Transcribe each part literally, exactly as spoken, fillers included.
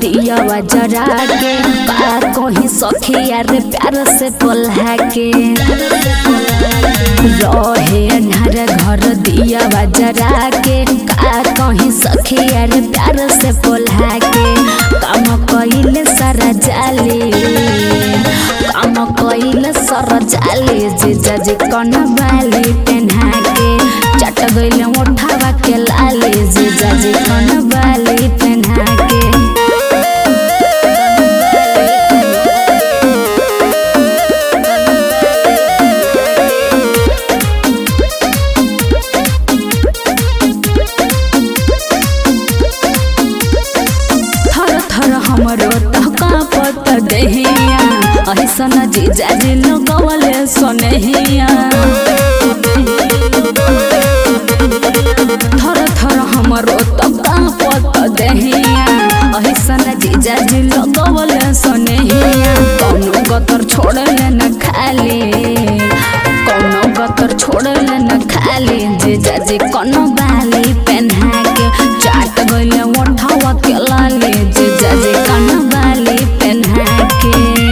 दिया जरा के का कहीं सखिया रे प्यार से बोला के रहे अन्हार घर दिया जरा के का कहीं सखिया रे प्यार से बोला के काम कइले सारा जाले काम कइले सारा जाले जीजा जी कन बाली पहना के चट गइले उठावा के लाले जीजा जी कन बाली पहना के हमरो तहका पत देहिया ऐसन जीजा जी लगवले सोनेहिया थर थर हमरो तहका पत देहिया ऐसन जीजा जी लगवले सोनेहिया कौनो गतर छोड़ले न खाली कौनो गतर छोड़ले न खाली जीजा जी कोनो बाली पहना के चाट गइले उठावा के लाली जीजा जी कोनो बाली पहना के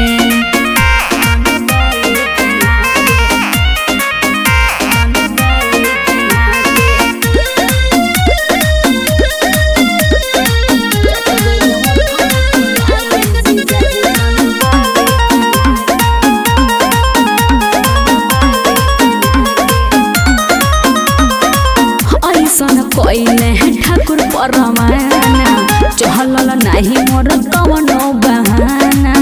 कोइले ठाकुर परमाना चहलल नाही मोर कवनो बहाना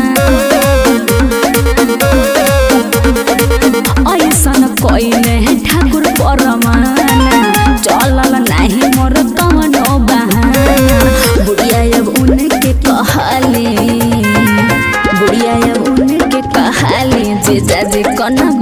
ऐसन कोइले ठाकुर परमाना चलल नाही मोर कवनो बहाना बुढ़िया अब उनके कहले बुढ़िया अब उनके कहले जीजा जी कन